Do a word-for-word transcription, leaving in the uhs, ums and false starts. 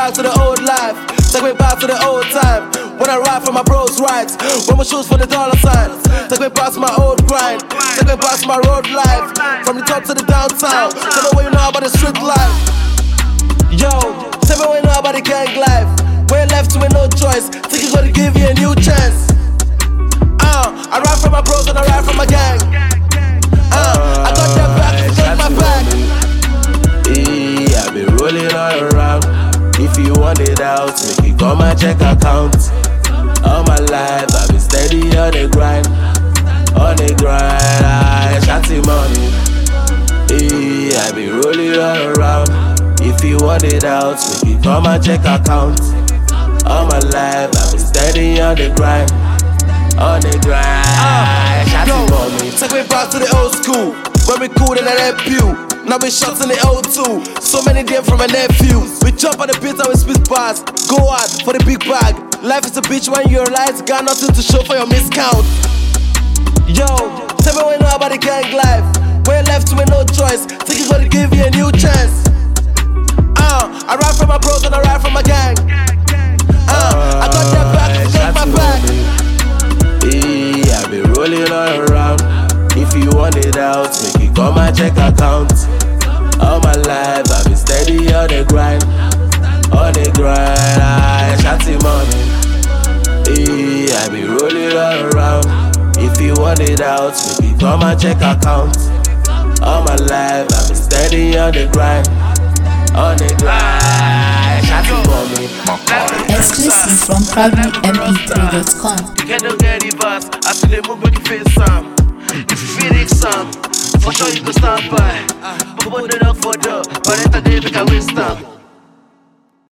back to the old life. Take me back to the old time. When I ride for my bros' rights. When we shoot for the dollar signs. Take me back to my old grind. Take me back to my road life. From the top to the downtown. Tell me what you know about the street life. Yo, tell me what you know about the gang life. When you're left with no choice, think you're gonna give you a new chance. Uh, I ride for my bros and I ride for my gang. Uh, I got that back, I got my back. Yeah, I be rolling all around. If you want it out, make it on my check account. All my life, I've been steady on the grind. On the grind, I shotty money. Yeah, I be rolling all around. If you want it out, make it on my check account. All my life, I've been steady on the grind. On the grind, uh, shotty money. Take me back to the old school. When we cool in an M P U. Now we shots in the O two. So many them from my nephews. We jump on the beat and we spit bars. Go out for the big bag. Life is a bitch when you're alive. Got nothing to show for your miscount. Yo, tell me what you know about the gang life. When you're left with no choice, think you're gonna give you a new chance. Uh, I ride for my bros and I ride for my gang. Uh, I got that back, I got my back. Yeah, I be rolling all around. If you want it out, make it on my check account. All my life, I've been steady on the grind. On the grind, I shotty money. Yeah, I be rolling all around. If you want it out, make it on my check account. All my life, I've been steady on the grind. On the grind, shotty money. Exclusive from proudly m p three dot com. You can't get the verse, I see the move, make you feel some. If you feel it some, for sure you can stand by. But put it up for the, but it's a day we can waste time.